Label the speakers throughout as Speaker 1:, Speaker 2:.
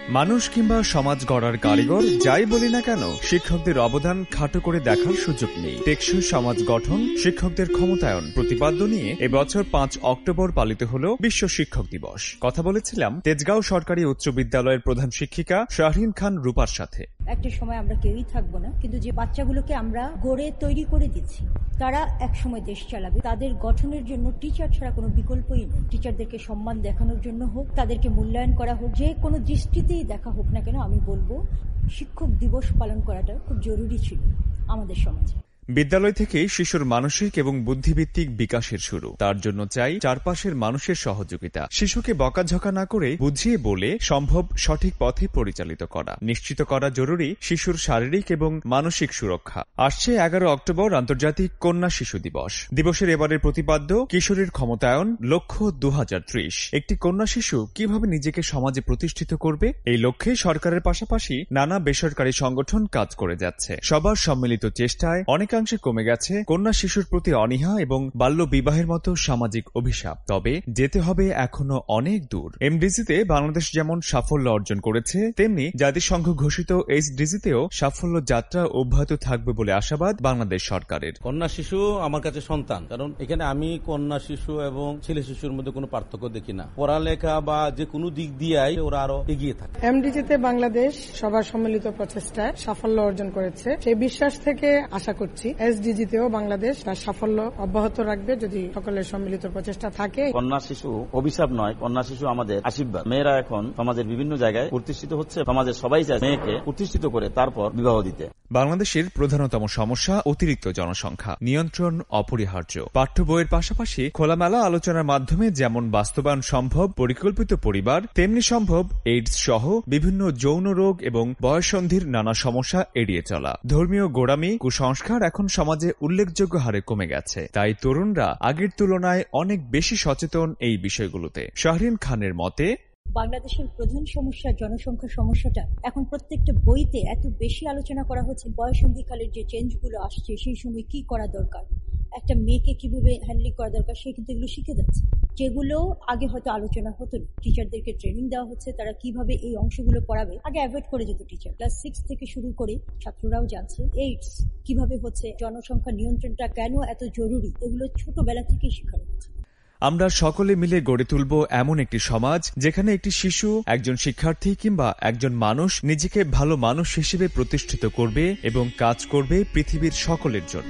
Speaker 1: মানুষ কিংবা সমাজ গড়ার কারিগর যাই বলি না কেন, শিক্ষকদের অবদান খাটো করে দেখার সুযোগ নেই। টেকসই সমাজ গঠন, শিক্ষকদের ক্ষমতায়ন প্রতিপাদ্য নিয়ে এবছর 5 অক্টোবর পালিত হল বিশ্ব শিক্ষক দিবস। কথা বলেছিলাম তেজগাঁও সরকারি উচ্চ বিদ্যালয়ের প্রধান শিক্ষিকা শাহরিন খান রূপার সাথে।
Speaker 2: একটা সময় আমরা কেউই থাকবো না, কিন্তু যে বাচ্চাগুলোকে আমরা গড়ে তৈরি করে দিচ্ছি তারা এক সময় দেশ চালাবে। তাদের গঠনের জন্য টিচার ছাড়া কোনো বিকল্পই নেই। টিচারদেরকে সম্মান দেখানোর জন্য হোক, তাদেরকে মূল্যায়ন করা হোক, যে কোনো দৃষ্টিতেই দেখা হোক না কেন, আমি বলবো শিক্ষক দিবস পালন করাটা খুব জরুরি ছিল আমাদের সমাজে।
Speaker 1: বিদ্যালয় থেকেই শিশুর মানসিক এবং বুদ্ধিভিত্তিক বিকাশের শুরু। তার জন্য চাই চারপাশের মানুষের সহযোগিতা। শিশুকে বকাঝকা না করে বুঝিয়ে বলে সম্ভব সঠিক পথে পরিচালিত করা। নিশ্চিত করা জরুরি শিশুর শারীরিক এবং মানসিক সুরক্ষা। আসছে 11 অক্টোবর আন্তর্জাতিক কন্যা শিশু দিবস। দিবসের এবারের প্রতিপাদ্য কিশোরীর ক্ষমতায়ন, লক্ষ্য 2030। একটি কন্যা শিশু কিভাবে নিজেকে সমাজে প্রতিষ্ঠিত করবে, এই লক্ষ্যে সরকারের পাশাপাশি নানা বেসরকারি সংগঠন কাজ করে যাচ্ছে। সবার সম্মিলিত চেষ্টায় অনেকাংশে কমে গেছে কন্যা শিশুর প্রতি অনীহা এবং বাল্য বিবাহের মতো সামাজিক অভিশাপ। তবে যেতে হবে এখনো অনেক দূর। এমডিজিতে বাংলাদেশ যেমন সাফল্য অর্জন করেছে, তেমনি জাতিসংঘ ঘোষিত এইচডিজিতেও সাফল্য যাত্রা অব্যাহত থাকবে বলে আশাবাদ বাংলাদেশ সরকারের।
Speaker 3: কন্যা শিশু আমার কাছে সন্তান, কারণ এখানে আমি কন্যা শিশু এবং ছেলে শিশুর মধ্যে কোনো পার্থক্য দেখি না। পড়ালেখা বা যে কোনো দিক দিয়ে ওরা আরো এগিয়ে থাকে।
Speaker 4: এমডিজিতে বাংলাদেশ সবার সম্মিলিত প্রচেষ্টায় সাফল্য অর্জন করেছে, সেই বিশ্বাস থেকে আশা করছি এসডিজিতেও বাংলাদেশ তার সাফল্য অব্যাহত রাখবে যদি সকলের সম্মিলিত প্রচেষ্টা থাকে।
Speaker 5: কন্যা শিশু অভিশাপ নয়, কন্যা শিশু আমাদের আশীর্বাদ। মেয়েরা এখন সমাজের বিভিন্ন জায়গায় প্রতিষ্ঠিত হচ্ছে। সমাজের সবাই চায় মেয়েকে প্রতিষ্ঠিত করে তারপর বিবাহ দিতে।
Speaker 1: বাংলাদেশের প্রধানতম সমস্যা অতিরিক্ত জনসংখ্যা। নিয়ন্ত্রণ অপরিহার্য। পাঠ্য বইয়ের পাশাপাশি খোলামেলা আলোচনার মাধ্যমে যেমন বাস্তবায়ন সম্ভব পরিকল্পিত পরিবার, তেমনি সম্ভব এইডস সহ বিভিন্ন যৌন রোগ এবং বয়ঃসন্ধির নানা সমস্যা এড়িয়ে চলা। ধর্মীয় গোঁড়ামি, কুসংস্কার এখন সমাজে উল্লেখযোগ্য হারে কমে গেছে। তাই তরুণরা আগের তুলনায় অনেক বেশি সচেতন এই বিষয়গুলোতে। শাহরিন খানের মতে,
Speaker 2: বাংলাদেশের প্রধান সমস্যা জনসংখ্যা সমস্যাটা এখন প্রত্যেকটা বইতে এত বেশি আলোচনা করা হচ্ছে। বয়ঃসন্ধিকালের যে চেঞ্জগুলো আসছে, সেই সময় কি করা দরকার, একটা মেয়েকে কিভাবে হ্যান্ডেল করা দরকার, সে কিন্তু এগুলো শিখে যাচ্ছে, যেগুলো আগে হয়তো আলোচনা হতো না। টিচারদেরকে ট্রেনিং দেওয়া হচ্ছে, তারা কিভাবে এই অংশগুলো পড়াবে। আগে অ্যাভয়েড করে যেত টিচার। ক্লাস 6 থেকে শুরু করে ছাত্ররাও জানছে এইডস কিভাবে হচ্ছে, জনসংখ্যা নিয়ন্ত্রণটা কেন এত জরুরি, এগুলো ছোটবেলা থেকেই শেখানো হচ্ছে।
Speaker 1: আমরা সকলে মিলে গড়ে তুলব এমন একটি সমাজ যেখানে একটি শিশু, একজন শিক্ষার্থী কিংবা একজন মানুষ নিজেকে ভালো মানুষ হিসেবে প্রতিষ্ঠিত করবে এবং কাজ করবে পৃথিবীর সকলের জন্য।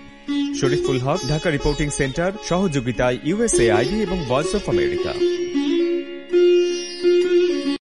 Speaker 1: শরীফুল হক, ঢাকা রিপোর্টিং সেন্টার, সহযোগিতায় ইউএসএআইডি এবং ভয়েস অফ আমেরিকা।